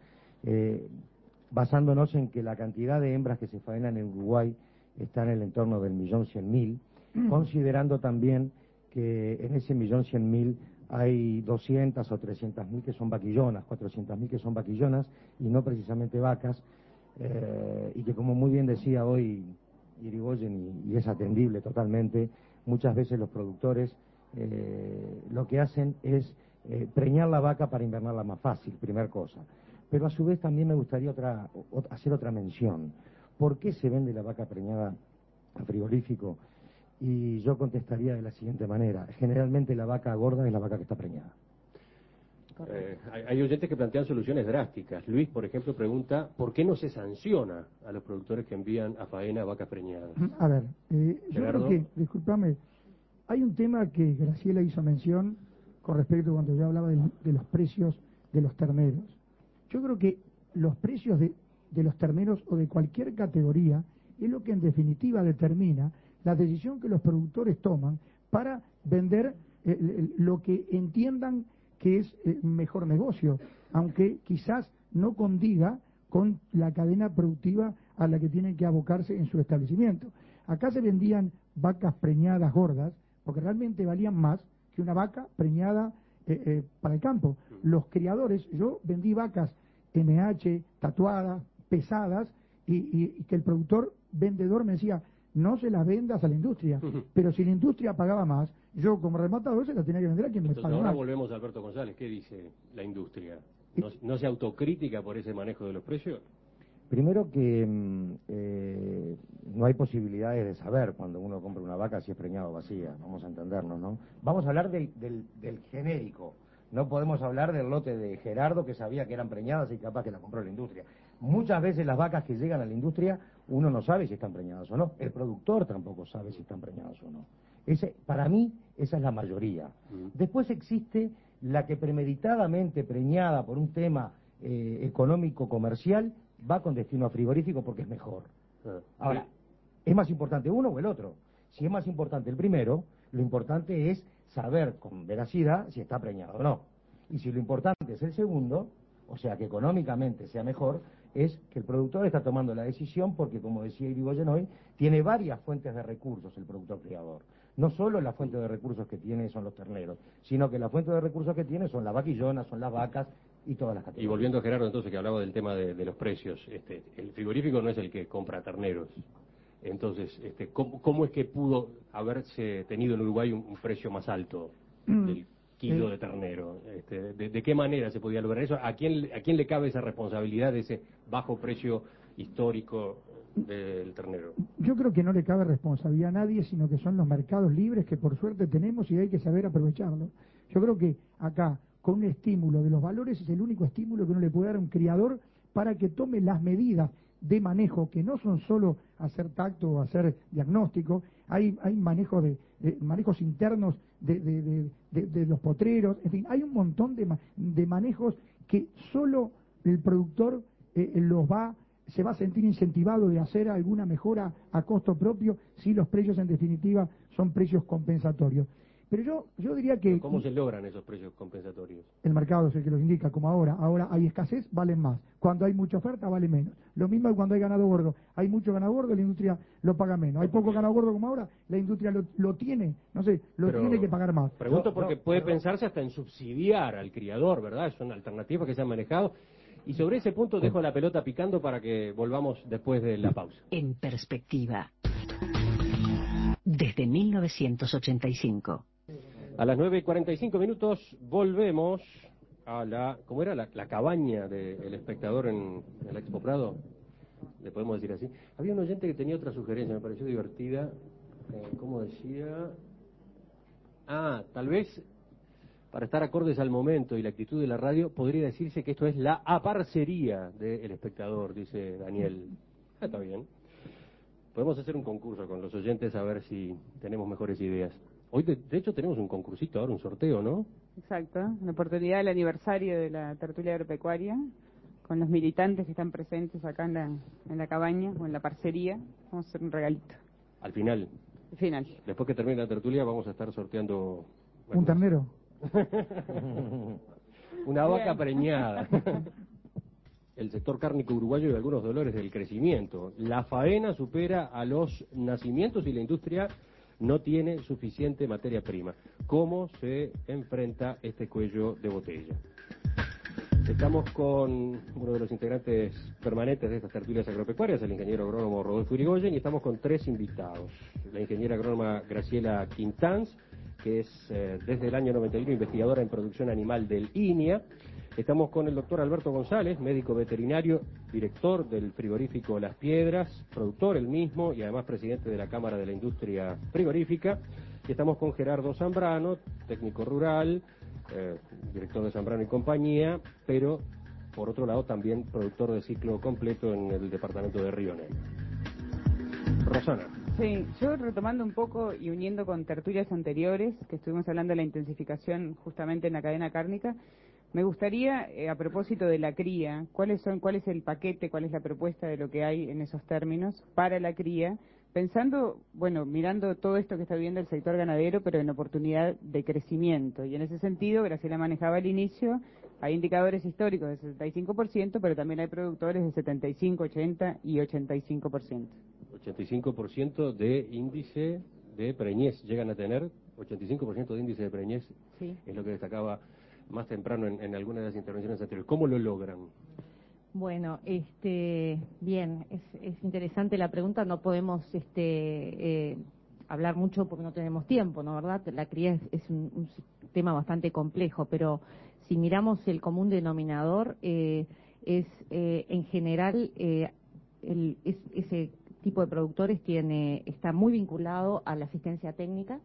G: basándonos en que la cantidad de hembras que se faenan en Uruguay está en el entorno del 1.100.000, considerando también que en ese 1.100.000 hay 200 o 300.000 que son vaquillonas, 400.000 que son vaquillonas y no precisamente vacas, y que, como muy bien decía hoy Irigoyen, y es atendible totalmente, muchas veces los productores lo que hacen es preñar la vaca para invernarla más fácil, primer cosa. Pero a su vez también me gustaría hacer otra mención. ¿Por qué se vende la vaca preñada a frigorífico? Y yo contestaría de la siguiente manera: generalmente la vaca gorda es la vaca que está preñada.
A: Hay oyentes que plantean soluciones drásticas. Luis, por ejemplo, pregunta ¿por qué no se sanciona a los productores que envían a faena vacas preñadas?
D: A ver, yo creo que, discúlpame, hay un tema que Graciela hizo mención con respecto cuando yo hablaba de los precios de los terneros. Yo creo que los precios de los terneros o de cualquier categoría es lo que en definitiva determina la decisión que los productores toman para vender lo que entiendan que es mejor negocio, aunque quizás no condiga con la cadena productiva a la que tienen que abocarse en su establecimiento. Acá se vendían vacas preñadas gordas porque realmente valían más que una vaca preñada para el campo. Los criadores, yo vendí vacas NH, tatuadas, pesadas, y que el productor vendedor me decía: no se las vendas a la industria, pero si la industria pagaba más, yo como rematador se las tenía que vender a quien me paga más.
A: Ahora volvemos a Alberto González. ¿Qué dice la industria? ¿No se autocrítica por ese manejo de los precios?
G: Primero que no hay posibilidades de saber cuando uno compra una vaca si es preñada o vacía, vamos a entendernos, ¿no? Vamos a hablar del genérico, no podemos hablar del lote de Gerardo que sabía que eran preñadas y capaz que la compró la industria. Muchas veces las vacas que llegan a la industria uno no sabe si están preñadas o no, el productor tampoco sabe si están preñadas o no. Para mí esa es la mayoría. Después existe la que premeditadamente preñada por un tema económico comercial va con destino a frigorífico porque es mejor. Ahora, ¿es más importante uno o el otro? Si es más importante el primero, lo importante es saber con veracidad si está preñado o no. Y si lo importante es el segundo, o sea que económicamente sea mejor, es que el productor está tomando la decisión porque, como decía Irigoyen hoy, tiene varias fuentes de recursos el productor criador. No solo la fuente de recursos que tiene son los terneros, sino que la fuente de recursos que tiene son las vaquillonas, son las vacas y todas las categorías.
A: Y volviendo a Gerardo, entonces, que hablaba del tema de los precios, el frigorífico no es el que compra terneros. Entonces, ¿cómo es que pudo haberse tenido en Uruguay un precio más alto del kilo de ternero? ¿De qué manera se podía lograr eso? ¿A quién le cabe esa responsabilidad de ese bajo precio histórico del ternero?
D: Yo creo que no le cabe responsabilidad a nadie, sino que son los mercados libres que por suerte tenemos y hay que saber aprovecharlo. Yo creo que acá, con un estímulo de los valores, es el único estímulo que uno le puede dar a un criador para que tome las medidas de manejo que no son solo hacer tacto o hacer diagnóstico, hay manejos manejos internos de los potreros, en fin, hay un montón de manejos que solo el productor se va a sentir incentivado de hacer alguna mejora a costo propio si los precios en definitiva son precios compensatorios. Pero yo diría que...
A: ¿Cómo se logran esos precios compensatorios?
D: El mercado es el que los indica, como ahora. Ahora hay escasez, valen más. Cuando hay mucha oferta, vale menos. Lo mismo que cuando hay ganado gordo. Hay mucho ganado gordo, la industria lo paga menos. Hay poco ganado gordo como ahora, la industria lo tiene, no sé, tiene que pagar más.
A: Pregunto porque puede pensarse hasta en subsidiar al criador, ¿verdad? Son alternativas que se han manejado. Y sobre ese punto dejo la pelota picando para que volvamos después de la pausa.
C: En perspectiva. Desde 1985.
A: A las 9:45 volvemos a ¿cómo era? La cabaña del espectador en el Expo Prado. ¿Le podemos decir así? Había un oyente que tenía otra sugerencia, me pareció divertida. ¿Cómo decía? Tal vez, para estar acordes al momento y la actitud de la radio, podría decirse que esto es la aparcería del espectador, dice Daniel. Está bien. Podemos hacer un concurso con los oyentes a ver si tenemos mejores ideas. Hoy, de hecho, tenemos un concursito ahora, un sorteo, ¿no?
B: Exacto, la oportunidad del aniversario de la tertulia agropecuaria, con los militantes que están presentes acá en la cabaña o en la parcería. Vamos a hacer un regalito.
A: Al final.
B: Al final.
A: Después que termine la tertulia vamos a estar sorteando...
D: ¿Un ternero?
A: Una vaca preñada. El sector cárnico uruguayo y algunos dolores del crecimiento. La faena supera a los nacimientos y la industria no tiene suficiente materia prima. ¿Cómo se enfrenta este cuello de botella? Estamos con uno de los integrantes permanentes de estas tertulias agropecuarias, el ingeniero agrónomo Rodolfo Irigoyen, y estamos con tres invitados. La ingeniera agrónoma Graciela Quintanz, que es desde el año 91 investigadora en producción animal del INIA. Estamos con el doctor Alberto González, médico veterinario, director del frigorífico Las Piedras, productor el mismo y además presidente de la Cámara de la Industria Frigorífica. Y estamos con Gerardo Zambrano, técnico rural, director de Zambrano y compañía, pero por otro lado también productor de ciclo completo en el departamento de Río Negro. Rosana.
B: Sí, yo retomando un poco y uniendo con tertulias anteriores, que estuvimos hablando de la intensificación justamente en la cadena cárnica, me gustaría, a propósito de la cría, cuál es el paquete, cuál es la propuesta de lo que hay en esos términos para la cría, pensando, mirando todo esto que está viviendo el sector ganadero, pero en oportunidad de crecimiento. Y en ese sentido, Graciela manejaba al inicio, hay indicadores históricos de 65%, pero también hay productores de 75, 80 y 85%.
A: 85% de índice de preñez llegan a tener, 85% de índice de preñez,
B: sí.
A: Es lo que destacaba más temprano en algunas de las intervenciones anteriores. ¿Cómo lo logran?
E: Bueno, bien, es interesante la pregunta, no podemos hablar mucho porque no tenemos tiempo, ¿no? ¿Verdad? La cría es un tema bastante complejo, pero si miramos el común denominador, en general, ese tipo de productores está muy vinculado a la asistencia técnica,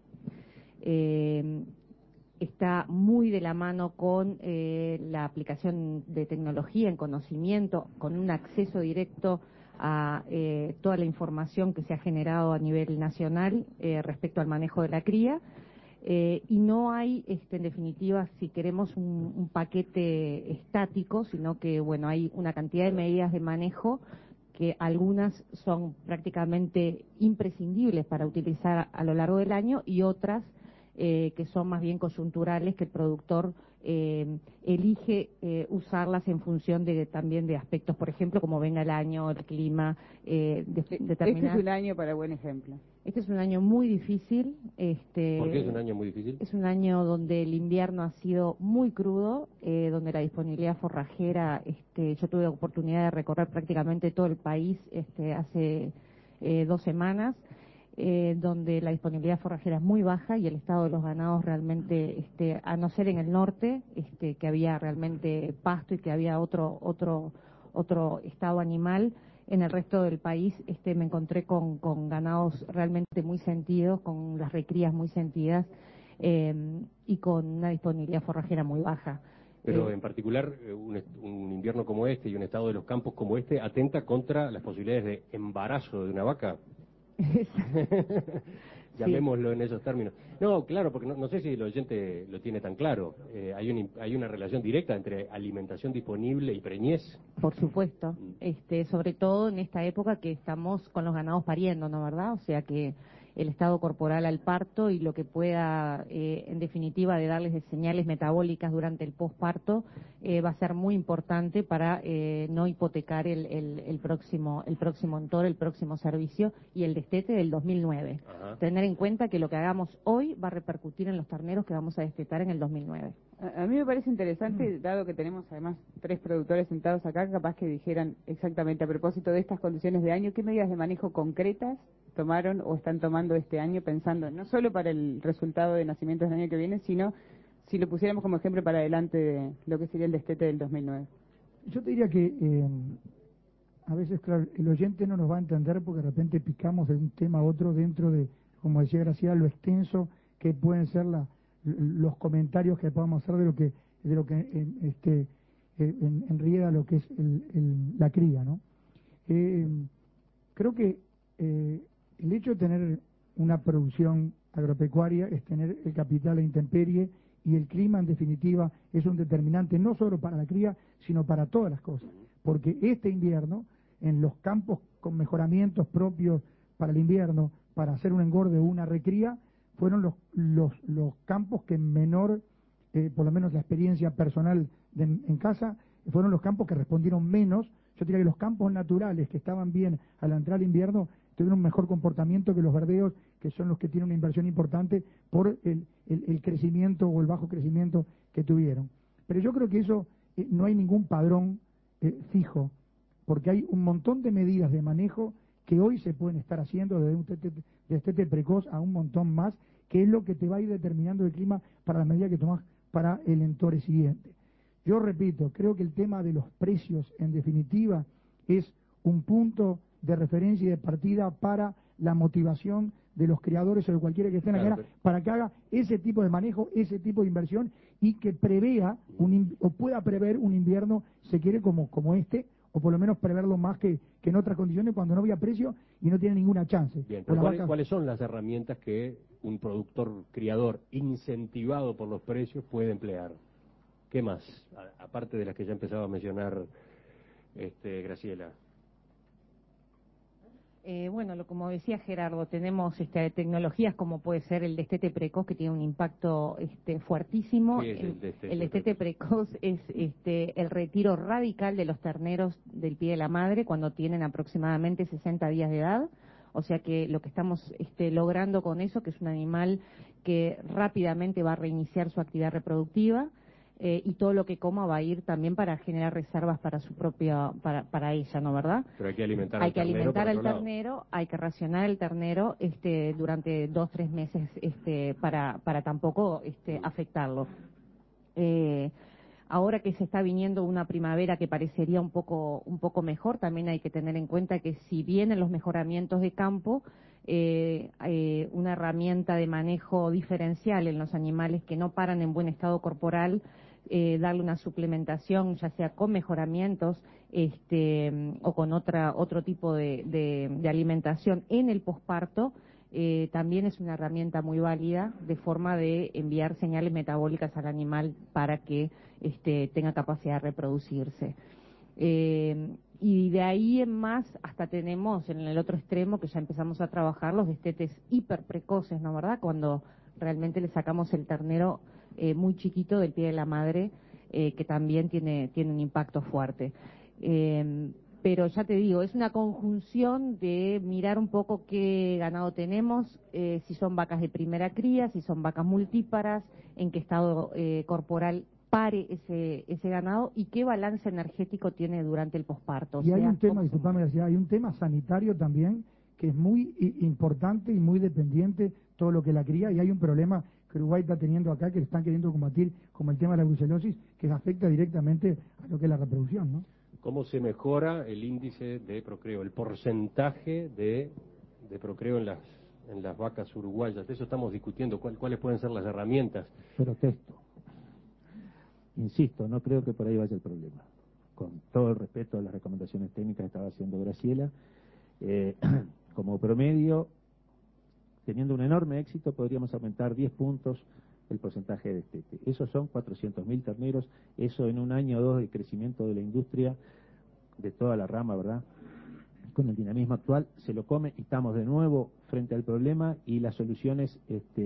E: está muy de la mano con la aplicación de tecnología en conocimiento, con un acceso directo a toda la información que se ha generado a nivel nacional respecto al manejo de la cría, y no hay, en definitiva, si queremos un paquete estático, sino que, hay una cantidad de medidas de manejo que algunas son prácticamente imprescindibles para utilizar a lo largo del año y otras que son más bien coyunturales, que el productor elige usarlas en función también de aspectos, por ejemplo, como venga el año, el clima, determinar.
B: Este es un año para buen ejemplo.
E: Este es un año muy difícil.
A: ¿Por qué es un año muy difícil?
E: Es un año donde el invierno ha sido muy crudo, donde la disponibilidad forrajera, yo tuve oportunidad de recorrer prácticamente todo el país hace 2 semanas, donde la disponibilidad forrajera es muy baja y el estado de los ganados realmente, a no ser en el norte, que había realmente pasto y que había otro estado animal, en el resto del país me encontré con ganados realmente muy sentidos, con las recrías muy sentidas y con una disponibilidad forrajera muy baja.
A: Pero en particular, un invierno como este y un estado de los campos como este atenta contra las posibilidades de embarazo de una vaca. Llamémoslo en esos términos. No, claro, porque no sé si el oyente lo tiene tan claro. Hay una relación directa entre alimentación disponible y preñez.
E: Por supuesto, sobre todo en esta época que estamos con los ganados pariendo, ¿no, verdad? O sea que el estado corporal al parto y lo que pueda, en definitiva, de darles de señales metabólicas durante el posparto, va a ser muy importante para no hipotecar el próximo entor, el próximo servicio y el destete del 2009.
A: Ajá.
E: Tener en cuenta que lo que hagamos hoy va a repercutir en los terneros que vamos a destetar en el 2009.
B: A mí me parece interesante, dado que tenemos además 3 productores sentados acá, capaz que dijeran exactamente a propósito de estas condiciones de año, ¿qué medidas de manejo concretas tomaron o están tomando este año pensando no solo para el resultado de nacimientos del año que viene, sino si lo pusiéramos como ejemplo para adelante de lo que sería el destete del 2009?
D: Yo te diría que a veces, claro, el oyente no nos va a entender porque de repente picamos de un tema a otro dentro de, como decía Graciela, lo extenso que pueden ser los comentarios que podamos hacer de lo que enrieda lo que es la cría, ¿no? Creo que el hecho de tener una producción agropecuaria es tener el capital a intemperie, y el clima, en definitiva, es un determinante no solo para la cría, sino para todas las cosas. Porque este invierno, en los campos con mejoramientos propios para el invierno, para hacer un engorde o una recría, fueron los campos que menor, por lo menos la experiencia personal en casa, fueron los campos que respondieron menos. Yo diría que los campos naturales que estaban bien al entrar al invierno tuvieron un mejor comportamiento que los verdeos, que son los que tienen una inversión importante por el crecimiento o el bajo crecimiento que tuvieron. Pero yo creo que eso no hay ningún padrón fijo, porque hay un montón de medidas de manejo que hoy se pueden estar haciendo desde un destete precoz a un montón más, que es lo que te va a ir determinando el clima para la medida que tomas para el entore siguiente. Yo repito, creo que el tema de los precios, en definitiva, es un punto de referencia y de partida para la motivación de los criadores o de cualquiera que esté en la cadena, para que haga ese tipo de manejo, ese tipo de inversión, y que prevea o pueda prever un invierno, se quiere, como este, o por lo menos preverlo más que en otras condiciones cuando no había precio y no tiene ninguna chance.
A: Bien, pero ¿cuáles son las herramientas que un productor criador incentivado por los precios puede emplear? ¿Qué más? Aparte de las que ya empezaba a mencionar Graciela.
E: Como decía Gerardo, tenemos tecnologías como puede ser el destete precoz, que tiene un impacto fuertísimo.
A: ¿Qué es
E: el destete precoz es el retiro radical de los terneros del pie de la madre cuando tienen aproximadamente 60 días de edad. O sea que lo que estamos logrando con eso, que es un animal que rápidamente va a reiniciar su actividad reproductiva, y todo lo que coma va a ir también para generar reservas para su propia, para ella, ¿no, verdad?
A: Pero hay que alimentar
E: al
A: ternero,
E: ternero, hay que racionar el ternero durante 2-3 meses para tampoco afectarlo. Ahora que se está viniendo una primavera que parecería un poco mejor, también hay que tener en cuenta que si vienen los mejoramientos de campo, una herramienta de manejo diferencial en los animales que no paran en buen estado corporal, darle una suplementación, ya sea con mejoramientos o con otro tipo de alimentación en el posparto, también es una herramienta muy válida de forma de enviar señales metabólicas al animal para que tenga capacidad de reproducirse. Y de ahí en más hasta tenemos en el otro extremo, que ya empezamos a trabajar, los destetes hiperprecoces, ¿no, verdad? Cuando realmente le sacamos el ternero muy chiquito del pie de la madre, que también tiene un impacto fuerte. Pero ya te digo, es una conjunción de mirar un poco qué ganado tenemos, si son vacas de primera cría, si son vacas multíparas, en qué estado corporal pare ese ganado y qué balance energético tiene durante el posparto.
D: Y hay un tema, disculpame, hay un tema sanitario también que es muy importante y muy dependiente todo lo que la cría, y hay un problema que Uruguay está teniendo acá que están queriendo combatir, como el tema de la brucelosis, que afecta directamente a lo que es la reproducción, ¿no?
A: ¿Cómo se mejora el índice de procreo, el porcentaje de procreo en las vacas uruguayas? De eso estamos discutiendo, cuáles pueden ser las herramientas.
F: Protesto. Insisto, no creo que por ahí vaya el problema. Con todo el respeto a las recomendaciones técnicas que estaba haciendo Graciela, como promedio, teniendo un enorme éxito, podríamos aumentar 10 puntos el porcentaje de destete. Esos son 400.000 terneros, eso en un año o dos de crecimiento de la industria, de toda la rama, ¿verdad? Con el dinamismo actual, se lo come y estamos de nuevo frente al problema y las soluciones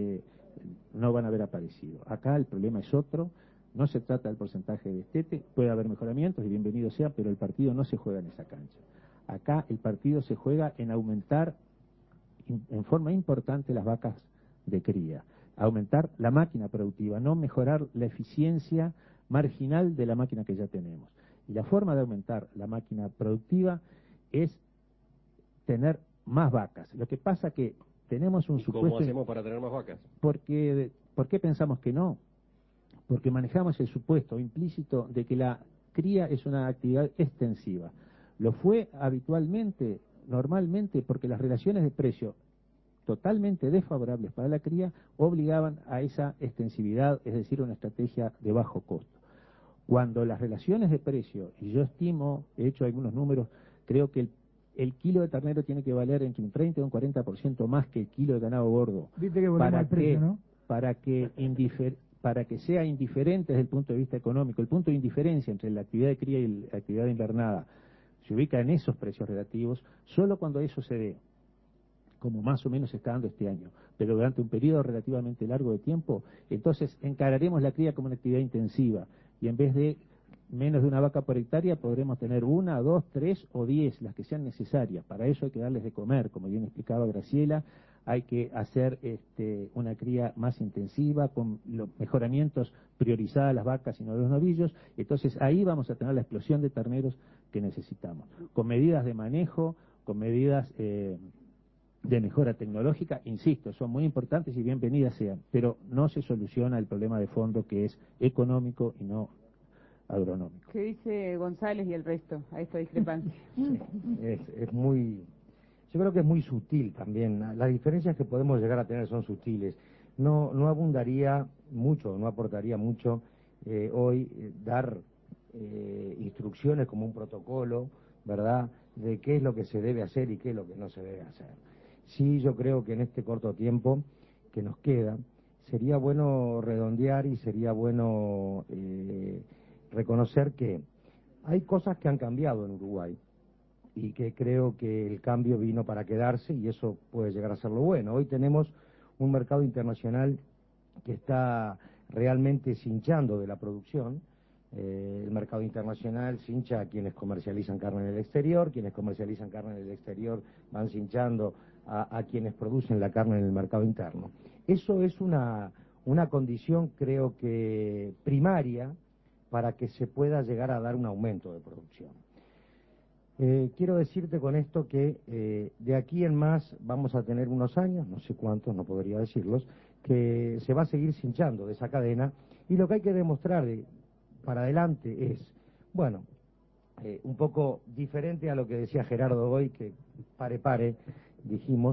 F: no van a haber aparecido. Acá el problema es otro, no se trata del porcentaje de destete, puede haber mejoramientos y bienvenido sea, pero el partido no se juega en esa cancha. Acá el partido se juega en aumentar en forma importante las vacas de cría, aumentar la máquina productiva, no mejorar la eficiencia marginal de la máquina que ya tenemos. Y la forma de aumentar la máquina productiva es tener más vacas. Lo que pasa que tenemos un supuesto...
A: ¿Cómo hacemos para tener más vacas?
F: ¿Por qué pensamos que no? Porque manejamos el supuesto implícito de que la cría es una actividad extensiva. Lo fue habitualmente, normalmente, porque las relaciones de precio totalmente desfavorables para la cría obligaban a esa extensividad, es decir, una estrategia de bajo costo. Cuando las relaciones de precio, y yo estimo, he hecho algunos números, creo que el kilo de ternero tiene que valer entre un 30 y un 40% más que el kilo de ganado gordo.
D: Viste que volvemos al precio, ¿no?
F: Para que sea indiferente desde el punto de vista económico, el punto de indiferencia entre la actividad de cría y la actividad de invernada se ubica en esos precios relativos, solo cuando eso se dé, como más o menos se está dando este año, pero durante un periodo relativamente largo de tiempo, entonces encararemos la cría como una actividad intensiva, y en vez de menos de una vaca por hectárea, podremos tener 1, 2, 3 o 10, las que sean necesarias. Para eso hay que darles de comer, como bien explicaba Graciela, hay que hacer una cría más intensiva, con los mejoramientos priorizadas a las vacas y no a los novillos. Entonces ahí vamos a tener la explosión de terneros que necesitamos, con medidas de manejo, con medidas de mejora tecnológica, insisto, son muy importantes y bienvenidas sean, pero no se soluciona el problema de fondo que es económico y no agronómico.
B: ¿Qué dice González y el resto a esta discrepancia?
G: Sí, es muy... Yo creo que es muy sutil también. Las diferencias que podemos llegar a tener son sutiles. No abundaría mucho, no aportaría mucho hoy dar instrucciones como un protocolo, ¿verdad?, de qué es lo que se debe hacer y qué es lo que no se debe hacer. Sí, yo creo que en este corto tiempo que nos queda, sería bueno redondear y sería bueno reconocer que hay cosas que han cambiado en Uruguay y que creo que el cambio vino para quedarse y eso puede llegar a ser lo bueno. Hoy tenemos un mercado internacional que está realmente cinchando de la producción. El mercado internacional cincha a quienes comercializan carne en el exterior, quienes comercializan carne en el exterior van cinchando a quienes producen la carne en el mercado interno. Eso es una condición, creo que primaria, para que se pueda llegar a dar un aumento de producción. Quiero decirte con esto que de aquí en más vamos a tener unos años, no sé cuántos, no podría decirlos, que se va a seguir cinchando de esa cadena y lo que hay que demostrar para adelante es, bueno, un poco diferente a lo que decía Gerardo hoy, que pare, dijimos,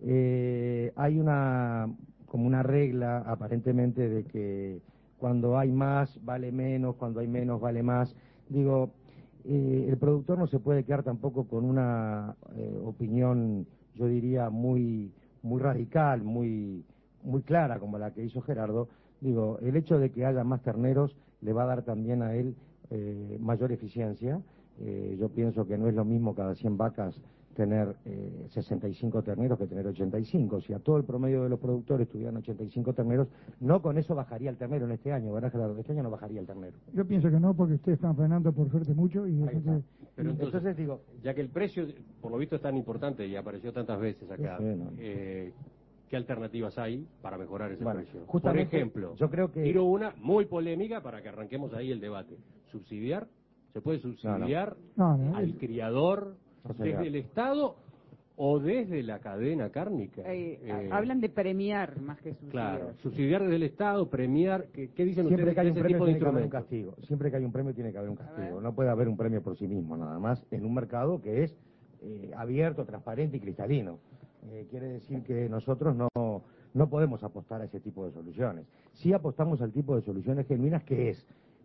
G: hay como una regla aparentemente de que cuando hay más vale menos, cuando hay menos vale más. Digo, el productor no se puede quedar tampoco con una opinión, yo diría, muy radical, muy clara como la que hizo Gerardo. Digo, el hecho de que haya más terneros le va a dar también a él mayor eficiencia. Yo pienso que no es lo mismo cada 100 vacas tener 65 terneros que tener 85. Si a todo el promedio de los productores tuvieran 85 terneros, no con eso bajaría el ternero en este año, ¿verdad, Gerardo? Este año no bajaría el ternero.
D: Yo pienso que no, porque ustedes están frenando por suerte mucho y
A: Pero entonces digo, ya que el precio, por lo visto, es tan importante y apareció tantas veces acá, ¿qué alternativas hay para mejorar ese precio? Por ejemplo,
G: yo creo que...
A: tiro una muy polémica para que arranquemos ahí el debate. ¿Subsidiar? ¿Se puede subsidiar al criador desde el Estado o desde la cadena cárnica?
B: Hablan de premiar más que subsidiar.
A: Claro, subsidiar desde el Estado, premiar, ¿qué dicen
G: Siempre
A: ustedes
G: que hay
A: de
G: un
A: ese
G: premio
A: tipo de
G: tiene que haber un
A: instrumentos?
G: castigo. Siempre que hay un premio tiene que haber un castigo. No puede haber un premio por sí mismo, nada más, en un mercado que es abierto, transparente y cristalino. Quiere decir que nosotros no podemos apostar a ese tipo de soluciones. Sí apostamos al tipo de soluciones genuinas que es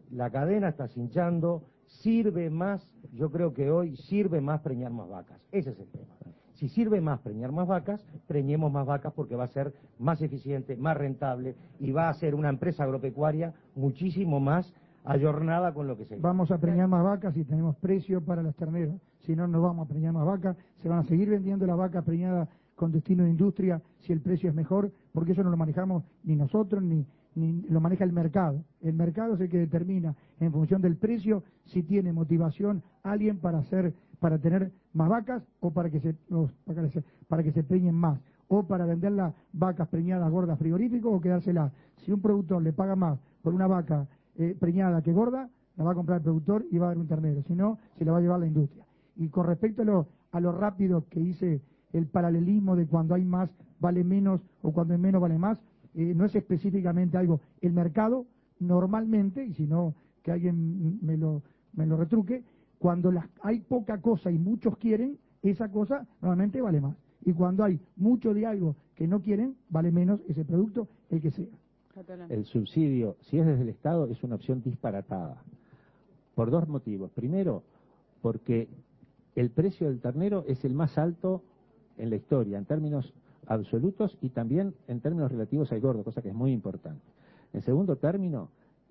G: la cadena está hinchando, sirve más, yo creo que hoy sirve más preñar más vacas, ese es el tema. Si sirve más preñar más vacas, preñemos más vacas porque va a ser más eficiente, más rentable y va a ser una empresa agropecuaria muchísimo más ayornada con lo que se...
D: Vamos a preñar más vacas si tenemos precio para los terneros, si no, no vamos a preñar más vacas, se van a seguir vendiendo las vacas preñadas con destino de industria si el precio es mejor, porque eso no lo manejamos ni nosotros ni lo maneja el mercado. El mercado es el que determina en función del precio si tiene motivación alguien para tener más vacas o para que se preñen más, o para vender las vacas preñadas gordas frigoríficos o quedárselas. Si un productor le paga más por una vaca preñada que gorda, la va a comprar el productor y va a dar un ternero, si no, se la va a llevar la industria. Y con respecto a lo rápido que hice el paralelismo de cuando hay más vale menos o cuando hay menos vale más, no es específicamente algo. El mercado normalmente, y si no que alguien me lo retruque, cuando hay poca cosa y muchos quieren, esa cosa normalmente vale más. Y cuando hay mucho de algo que no quieren, vale menos ese producto, el que sea.
F: El subsidio, si es desde el Estado, es una opción disparatada. Por dos motivos. Primero, porque el precio del ternero es el más alto en la historia, en términos absolutos y también en términos relativos al gordo, cosa que es muy importante. En segundo término,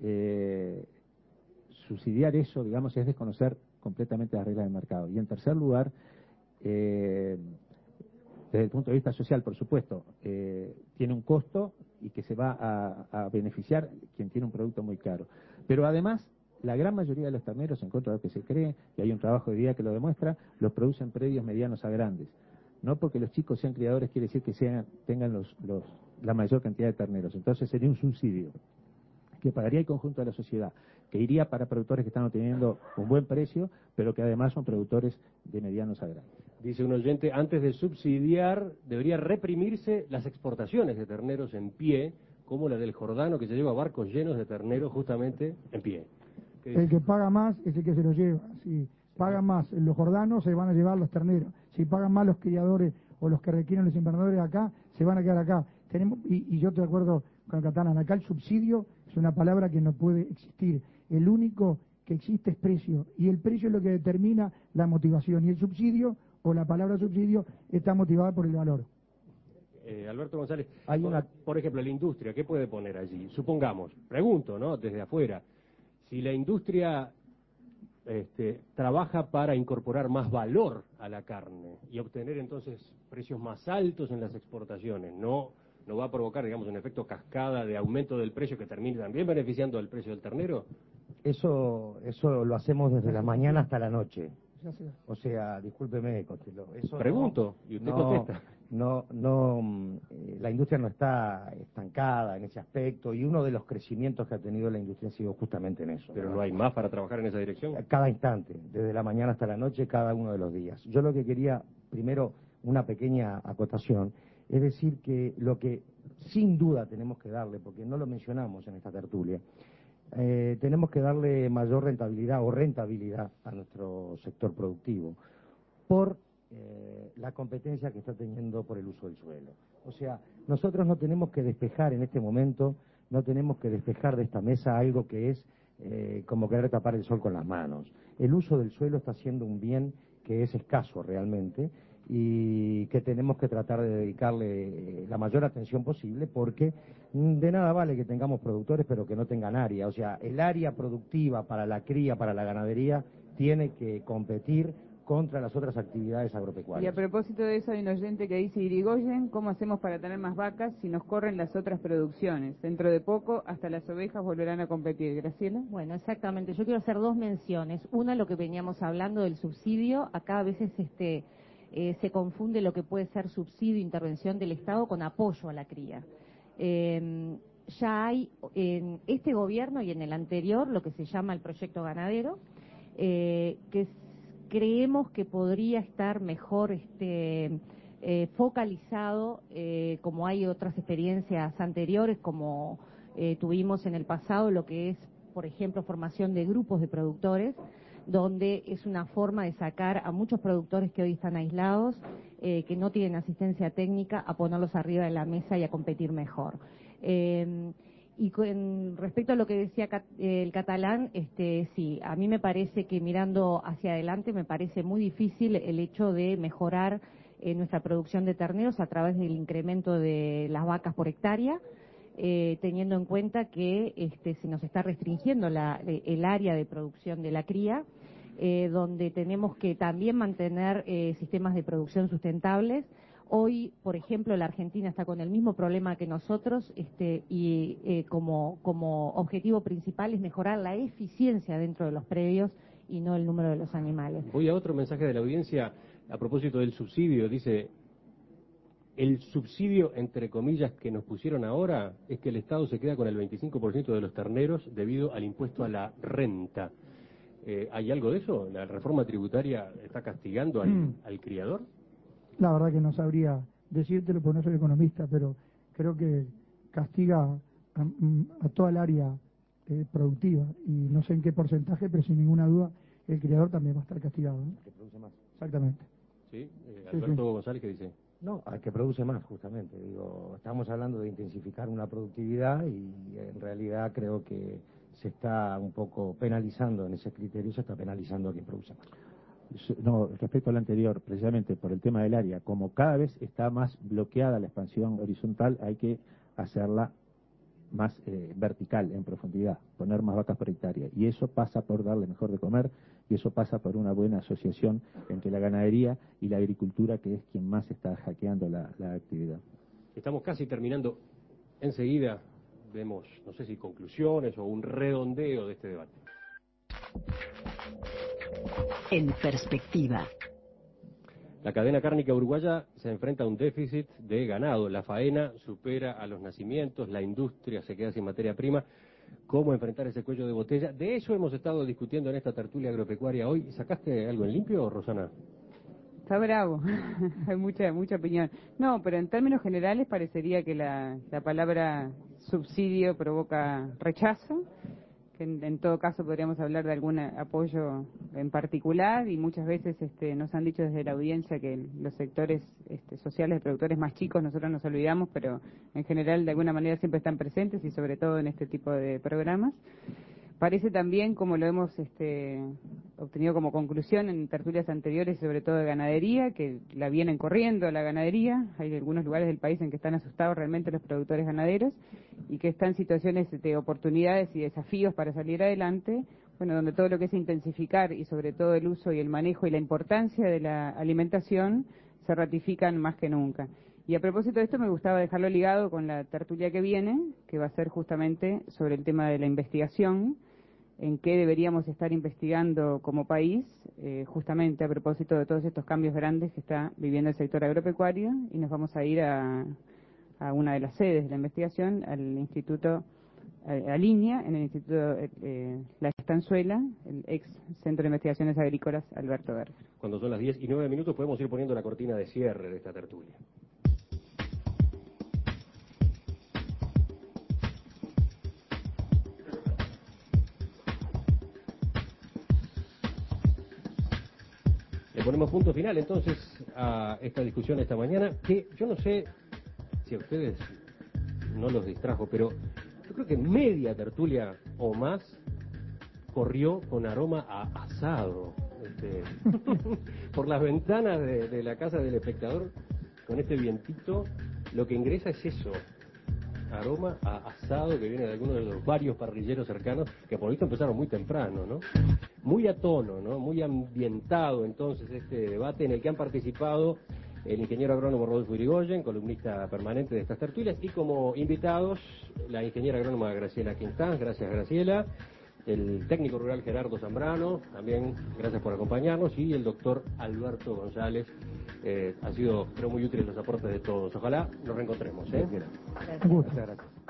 F: subsidiar eso, digamos, es desconocer completamente las reglas del mercado. Y en tercer lugar, desde el punto de vista social, por supuesto, tiene un costo y que se va a beneficiar quien tiene un producto muy caro. Pero además, la gran mayoría de los terneros, en contra de lo que se cree, y hay un trabajo de día que lo demuestra, los producen predios medianos a grandes. No porque los chicos sean criadores quiere decir que tengan la mayor cantidad de terneros. Entonces sería un subsidio que pagaría el conjunto de la sociedad, que iría para productores que están obteniendo un buen precio, pero que además son productores de medianos a grandes.
A: Dice un oyente, antes de subsidiar, debería reprimirse las exportaciones de terneros en pie, como la del Jordano, que se lleva barcos llenos de terneros justamente en pie.
D: El que paga más es el que se los lleva. Si pagan más los jordanos, se van a llevar los terneros. Si pagan más los criadores o los que requieren los invernadores acá, se van a quedar acá. Y yo estoy de acuerdo con Catalán, acá el subsidio es una palabra que no puede existir. El único que existe es precio, y el precio es lo que determina la motivación, y el subsidio, o la palabra subsidio, está motivada por el valor.
A: Alberto González, por ejemplo, la industria, ¿qué puede poner allí? Supongamos, pregunto, ¿no?, desde afuera, si la industria trabaja para incorporar más valor a la carne y obtener entonces precios más altos en las exportaciones, ¿no va a provocar, digamos, un efecto cascada de aumento del precio que termine también beneficiando al precio del ternero?
G: Eso lo hacemos desde la mañana hasta la noche. O sea, discúlpeme, Costello.
A: Pregunto, y usted contesta.
G: La industria no está estancada en ese aspecto, y uno de los crecimientos que ha tenido la industria ha sido justamente en eso.
A: ¿Pero no hay más para trabajar en esa dirección?
G: Cada instante, desde la mañana hasta la noche, cada uno de los días. Yo lo que quería, primero, una pequeña acotación, es decir que lo que sin duda tenemos que darle, porque no lo mencionamos en esta tertulia, tenemos que darle mayor rentabilidad a nuestro sector productivo por la competencia que está teniendo por el uso del suelo. O sea, nosotros no tenemos que despejar en este momento, no tenemos que despejar de esta mesa algo que es como querer tapar el sol con las manos. El uso del suelo está siendo un bien que es escaso realmente, y que tenemos que tratar de dedicarle la mayor atención posible, porque de nada vale que tengamos productores pero que no tengan área. O sea, el área productiva para la cría, para la ganadería, tiene que competir contra las otras actividades agropecuarias.
B: Y a propósito de eso, hay un oyente que dice, Irigoyen, ¿cómo hacemos para tener más vacas si nos corren las otras producciones? Dentro de poco, hasta las ovejas volverán a competir. Graciela.
E: Bueno, exactamente. Yo quiero hacer dos menciones. Una, lo que veníamos hablando del subsidio. Acá a veces se confunde lo que puede ser subsidio, intervención del Estado con apoyo a la cría. Ya hay en este gobierno y en el anterior lo que se llama el proyecto ganadero, que creemos que podría estar mejor focalizado, como hay otras experiencias anteriores, como tuvimos en el pasado, lo que es, por ejemplo, formación de grupos de productores, donde es una forma de sacar a muchos productores que hoy están aislados, que no tienen asistencia técnica, a ponerlos arriba de la mesa y a competir mejor. Y con respecto a lo que decía el catalán, sí, a mí me parece que mirando hacia adelante me parece muy difícil el hecho de mejorar nuestra producción de terneros a través del incremento de las vacas por hectárea, teniendo en cuenta que se nos está restringiendo el área de producción de la cría, donde tenemos que también mantener sistemas de producción sustentables. Hoy, por ejemplo, la Argentina está con el mismo problema que nosotros y como objetivo principal es mejorar la eficiencia dentro de los predios y no el número de los animales.
A: Voy a otro mensaje de la audiencia a propósito del subsidio. Dice, el subsidio, entre comillas, que nos pusieron ahora es que el Estado se queda con el 25% de los terneros debido al impuesto a la renta. ¿Hay algo de eso? ¿La reforma tributaria está castigando al criador?
D: La verdad que no sabría decírtelo porque no soy economista, pero creo que castiga a toda el área productiva y no sé en qué porcentaje, pero sin ninguna duda el criador también va a estar castigado, ¿no?
G: Que produce más.
D: Exactamente.
A: Sí, Alberto
D: sí.
A: González, ¿qué dice?
G: No, al que produce más, justamente. Digo, estamos hablando de intensificar una productividad y en realidad creo que se está un poco penalizando en ese criterio, se está penalizando a quien produce más.
F: No, respecto al anterior, precisamente por el tema del área, como cada vez está más bloqueada la expansión horizontal, hay que hacerla más vertical, en profundidad, poner más vacas por hectárea. Y eso pasa por darle mejor de comer, y eso pasa por una buena asociación entre la ganadería y la agricultura, que es quien más está hackeando la actividad.
A: Estamos casi terminando. Enseguida vemos, no sé si conclusiones o un redondeo de este debate.
C: En perspectiva.
A: La cadena cárnica uruguaya se enfrenta a un déficit de ganado. La faena supera a los nacimientos, la industria se queda sin materia prima. ¿Cómo enfrentar ese cuello de botella? De eso hemos estado discutiendo en esta tertulia agropecuaria hoy. ¿Sacaste algo en limpio, Rosana?
B: Está bravo, hay mucha opinión. No, pero en términos generales parecería que la palabra subsidio provoca rechazo, que en todo caso podríamos hablar de algún apoyo en particular y muchas veces nos han dicho desde la audiencia que los sectores sociales de productores más chicos nosotros nos olvidamos, pero en general de alguna manera siempre están presentes y sobre todo en este tipo de programas. Parece también, como lo hemos obtenido como conclusión en tertulias anteriores, sobre todo de ganadería, que la vienen corriendo a la ganadería. Hay algunos lugares del país en que están asustados realmente los productores ganaderos y que están en situaciones de oportunidades y desafíos para salir adelante, bueno, donde todo lo que es intensificar y sobre todo el uso y el manejo y la importancia de la alimentación se ratifican más que nunca. Y a propósito de esto me gustaba dejarlo ligado con la tertulia que viene, que va a ser justamente sobre el tema de la investigación, en qué deberíamos estar investigando como país, justamente a propósito de todos estos cambios grandes que está viviendo el sector agropecuario, y nos vamos a ir a una de las sedes de la investigación, al Instituto, a Línea, en el Instituto La Estanzuela, el ex Centro de Investigaciones Agrícolas Alberto Berger.
A: Cuando son las 10:09 podemos ir poniendo la cortina de cierre de esta tertulia. Le ponemos punto final entonces a esta discusión esta mañana, que yo no sé si a ustedes no los distrajo, pero yo creo que media tertulia o más corrió con aroma a asado por las ventanas de la casa del espectador, con este vientito, lo que ingresa es eso, aroma a asado que viene de algunos de los varios parrilleros cercanos, que por visto empezaron muy temprano, ¿no? Muy a tono, ¿no? Muy ambientado entonces este debate en el que han participado el ingeniero agrónomo Rodolfo Irigoyen, columnista permanente de estas tertulias, y como invitados la ingeniera agrónoma Graciela Quintán. Gracias, Graciela. El técnico rural Gerardo Zambrano, también gracias por acompañarnos, y el doctor Alberto González. Ha sido, creo, muy útil los aportes de todos. Ojalá nos reencontremos.
D: Gracias.
A: Muchas gracias.